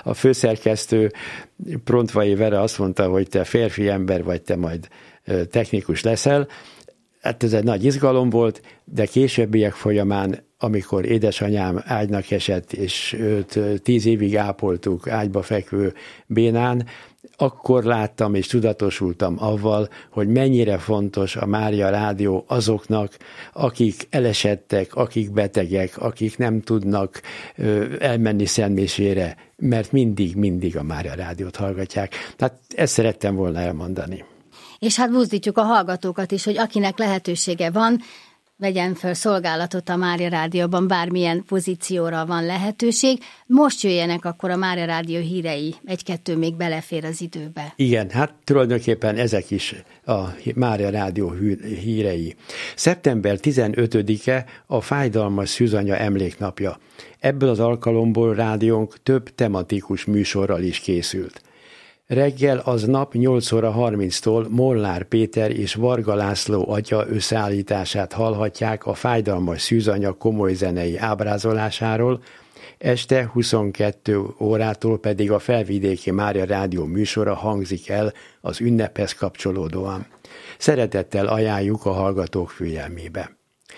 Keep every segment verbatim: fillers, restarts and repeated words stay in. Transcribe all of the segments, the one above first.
a főszerkesztő Prontvai Vera azt mondta, hogy te férfi ember vagy, te majd technikus leszel. Hát ez egy nagy izgalom volt, de későbbiek folyamán, amikor édesanyám ágynak esett, és őt tíz évig ápoltuk ágyba fekvő bénán, akkor láttam és tudatosultam avval, hogy mennyire fontos a Mária Rádió azoknak, akik elesettek, akik betegek, akik nem tudnak elmenni szentmisére, mert mindig-mindig a Mária Rádiót hallgatják. Tehát ezt szerettem volna elmondani. És hát buzdítjuk a hallgatókat is, hogy akinek lehetősége van, vegyen föl szolgálatot a Mária Rádióban, bármilyen pozícióra van lehetőség. Most jöjjenek akkor a Mária Rádió hírei, egy-kettő még belefér az időbe. Igen, hát tulajdonképpen ezek is a Mária Rádió hírei. szeptember tizenötödike a fájdalmas szűzanya emléknapja. Ebből az alkalomból rádiónk több tematikus műsorral is készült. Reggel aznap nyolc óra harminctól Molnár Péter és Varga László atya összeállítását hallhatják a fájdalmas szűzanya komoly zenei ábrázolásáról, este huszonkettő órától pedig a Felvidéki Mária Rádió műsora hangzik el az ünnephez kapcsolódóan. Szeretettel ajánljuk a hallgatók figyelmébe.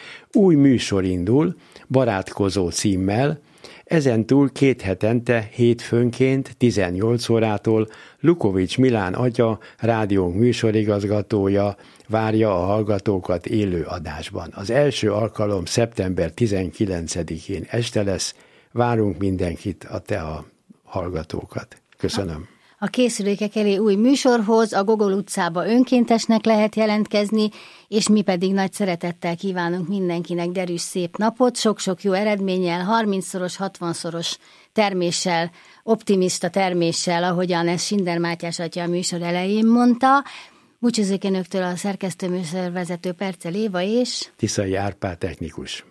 Új műsor indul, Barátkozó címmel, ezentúl két hetente hétfőnként tizennyolc órától Lukovics Milán atya, rádiónk műsorigazgatója várja a hallgatókat élő adásban. Az első alkalom szeptember tizenkilencedikén este lesz. Várunk mindenkit, a te a hallgatókat. Köszönöm. A készülékek elé új műsorhoz a Gogol utcába önkéntesnek lehet jelentkezni, és mi pedig nagy szeretettel kívánunk mindenkinek derűs szép napot, sok-sok jó eredménnyel, harmincszoros, hatvanszoros terméssel, optimista terméssel, ahogyan ezt Sinder Mátyás atya a műsor elején mondta. Búcsúzik önöktől a szerkesztő műsorvezető Percel Éva és Tiszai Árpád technikus.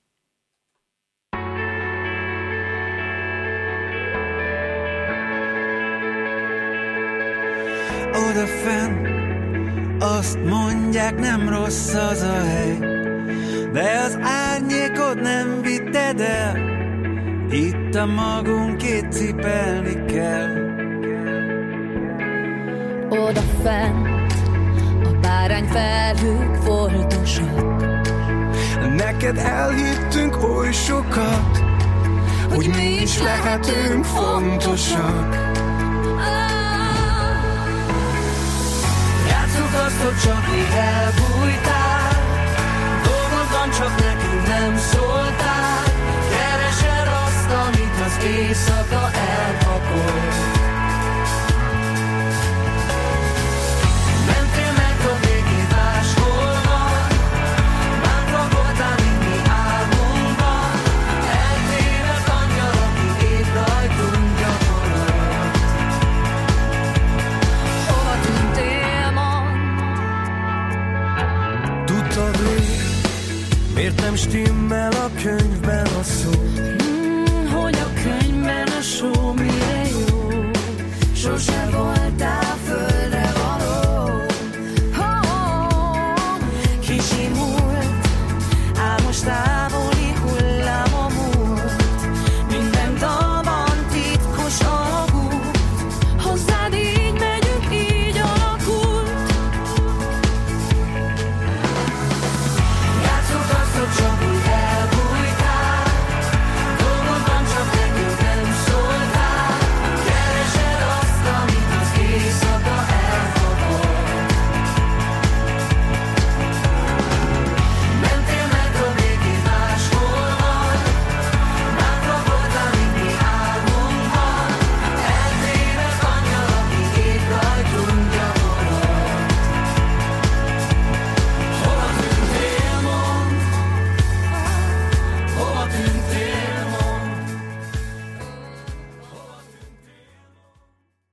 Odafenn azt mondják, nem rossz az a hely, de az árnyékod nem vitted el, itt a magunkét cipelni kell. Odafent a bárányfelhők foltosak, neked elhittünk oly sokat, hogy mi is lehetünk fontosak. Azt, hogy csak még elbújtál, dolgodban csak nekünk nem szóltál, keresed azt, amit az éjszaka